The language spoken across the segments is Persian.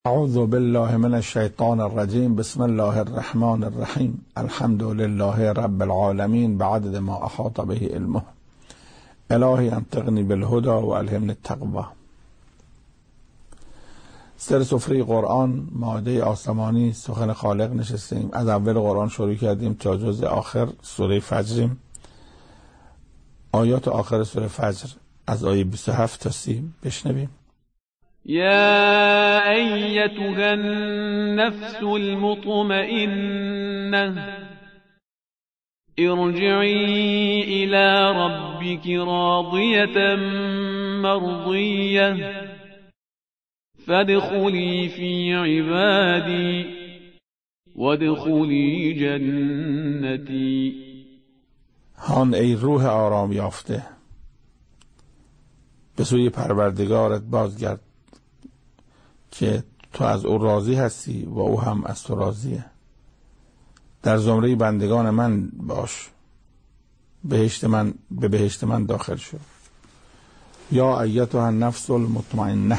اعوذ بالله من الشیطان الرجیم. بسم الله الرحمن الرحیم. الحمد لله رب العالمین بعدد ما احاط به علمه. الهی انطقنی بالهدى و الهمنی التقوی. سر سفره قرآن، مائده آسمانی، سخن خالق نشستیم. از اول قرآن شروع کردیم تا جزء آخر سوره فجریم. آیات آخر سوره فجر از آیه 27 تا 30 بشنویم. يا أيتها النفس المطمئنة ارجعي إلى ربك راضية مرضية فادخلي في عبادي وادخلي جنتي. هان ای روح آرام یافته، به سوی پروردگارت بازگرد که تو از او راضی هستی و او هم از تو راضیه. در زمره بندگان من باش، به بهشت من داخل شو. یا ایتها النفس المطمئنه.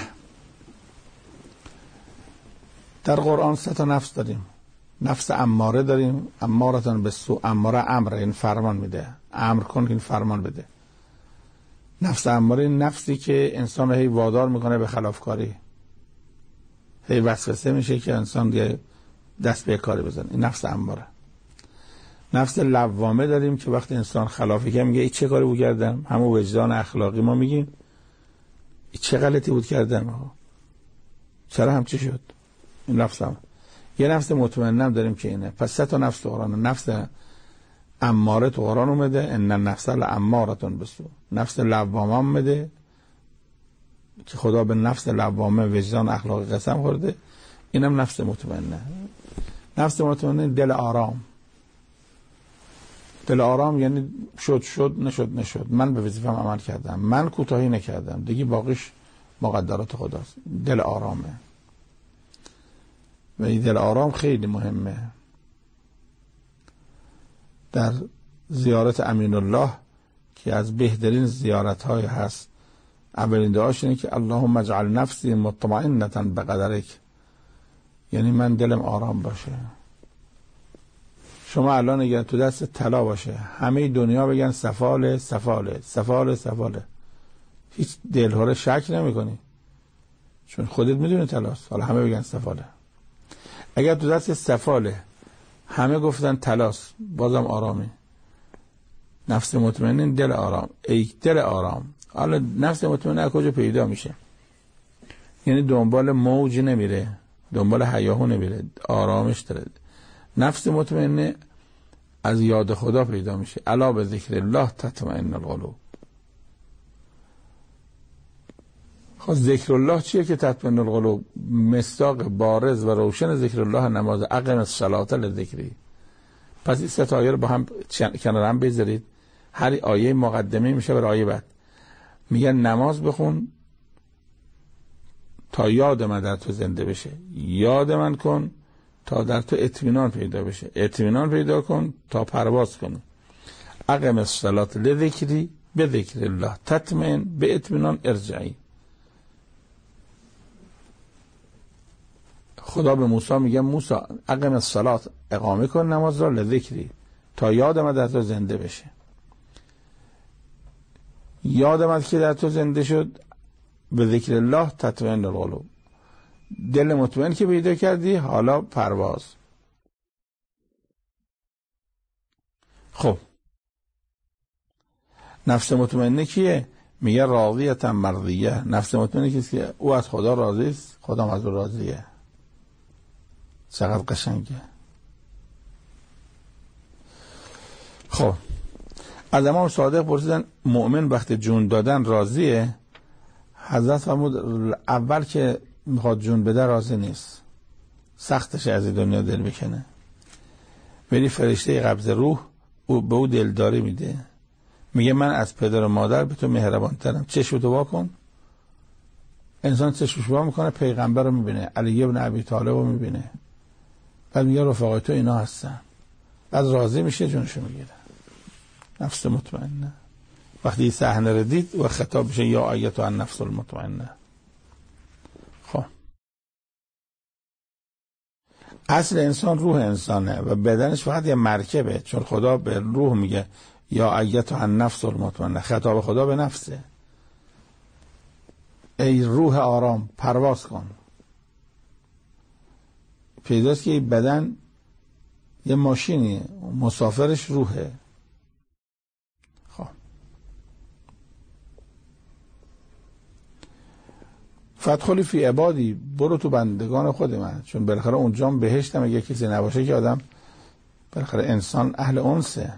در قرآن 3 نفس داریم. نفس اماره داریم، امارتان بالسوء. اماره امر، این فرمان میده، امر کن که این فرمان بده. نفس اماره این نفسی که انسان رو هی وادار میکنه به خلافکاری، هی وسوسه میشه که انسان دیگه دست به کاری بزنه. این نفس اماره. نفس لوامه داریم که وقتی انسان خلافی که میگه ای چه کاری بود کردم، همون وجدان اخلاقی ما میگیم ای چه غلطی بود کردم، چرا همچی شد. این نفس اماره. یه نفس مطمئنه هم داریم که اینه. پس 3 نفس تو قرآن. نفس اماره تو قرآن اومده، ان النفس لاماره بالسوء. نفس لوامه اومده که خدا به نفس لوامه وجدان اخلاقی قسم خورده. اینم نفس مطمئنه. نفس مطمئنه دل آرام. دل آرام یعنی شد نشد، من به وظیفه‌ام عمل کردم، من کوتاهی نکردم، دیگه باقیش مقدرات خداست. دل آرامه و این دل آرام خیلی مهمه. در زیارت امین الله که از بهترین زیارت های هست، اولین دعاش اینه که اللهم اجعل نفسی مطمئنة بقدرک، یعنی من دلم آرام باشه. شما الان اگر تو دست طلا باشه، همه دنیا بگن سفاله سفاله سفاله سفاله، هیچ دلهوره شک نمی کنی، چون خودت میدونی طلاست. حالا همه بگن سفاله. اگر تو دست سفاله همه گفتن طلاست، بازم آرامی. نفس مطمئنه دل آرام. ای دل آرام. حالا نفس مطمئنه از کجا پیدا میشه؟ یعنی دنبال موج نمیره، دنبال هیاهو نمیره، آرامش داره. نفس مطمئنه از یاد خدا پیدا میشه. الا به ذکر الله تطمئن القلوب. خب ذکر الله چیه که تطمئن القلوب؟ مصداق بارز و روشن ذکر الله نماز. اقم الصلاة لذکری. پس این 3 آیه رو با هم کنار هم بذارید. هر آیه مقدمه میشه بر آیه بعد. میگن نماز بخون تا یاد من در تو زنده بشه، یاد من کن تا در تو اطمینان پیدا بشه، اطمینان پیدا کن تا پرواز کنی. اقم الصلاة لذکری به ذکر الله تطمئن به اطمینان ارجعی. خدا به موسی میگه موسی اقم الصلاة، اقامه کن نماز را، لذکری تا یاد من در تو زنده بشه. یاد من که در تو زنده شد، به ذکر الله تطمئن القلوب. دل مطمئن که پیدا کردی، حالا پرواز. خب نفس مطمئنه کیه؟ میگه راضیة مرضیه. نفس مطمئنه کیست که او از خدا راضی است، خدا از او راضیه. چقدر قشنگه. خب از امام صادق پرسیدن مؤمن وقتی جون دادن راضیه؟ حضرت فرمود اول که میخواد جون بده راضی نیست، سختشه از این دنیا دل بکنه. ولی فرشته قبض روح او به او دلداری میده، میگه من از پدر و مادر به تو مهربان ترم، چشمتو وا کن. انسان چشمش وا میکنه پیغمبر رو میبینه، علی ابن ابی طالب رو میبینه، بعد میگه رفقای تو اینا هستن، بعد راضی میشه، جونشو میگیره. نفس مطمئنه. وقتی صحنه رو دید و خطاب بشه یا ایتها النفس المطمئنه. اصل انسان روح انسانه و بدنش فقط یه مرکبه، چون خدا به روح میگه یا ایتها النفس المطمئنه، خطاب خدا به نفسه. ای روح آرام پرواز کن. پیداست که بدن یه ماشینیه، مسافرش روحه. خب فادخلی فی عبادی، برو تو بندگان خود من، چون بالاخره اونجا بهشتم اگه کسی نباشه که آدم بالاخره انسان اهل انسه.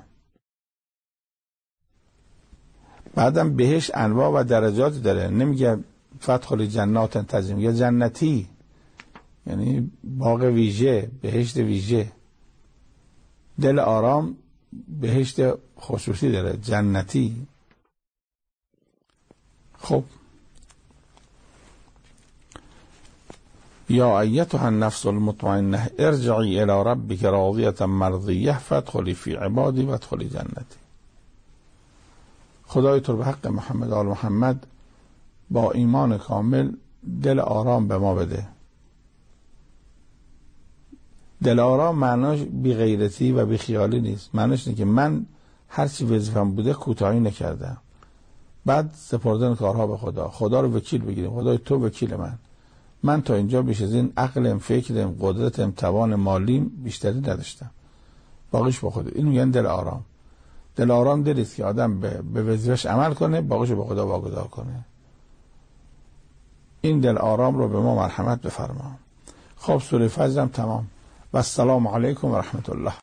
بعدم بهشت انواع و درجاتی داره، نمیگه فادخلی جنات تجری، میگه جنتی، یعنی باغ ویژه، بهشت ویژه. دل آرام بهشت خصوصی داره، جنتی. خب یا ایتها النفس المطمئنه ارجعی الی ربک راضیة مرضیه فادخلی فی عبادی وادخلی جنتی. خدای تو به حق محمد آل محمد با ایمان کامل دل آرام به ما بده. دل آرام معناش بی غیرتی و بی خیالی نیست، معناش اینه که من هرچی وظیفه‌ام بوده کوتاهی نکردم. بعد سپردن کارها به خدا، خدا رو وکیل بگیریم، خدای تو وکیل من تا اینجا بیش از این عقلم، فکرم، قدرتم، توان مالیم بیشتری نداشتم، باقیش با خدا. این میگن دل آرام. دل آرام دلیست که آدم به وظیفه‌اش عمل کنه، باقیشو به خدا واگذار کنه. این دل آرام رو به ما مرحمت بفرما. خب سوره فجر هم تمام. و السلام علیکم و رحمت الله.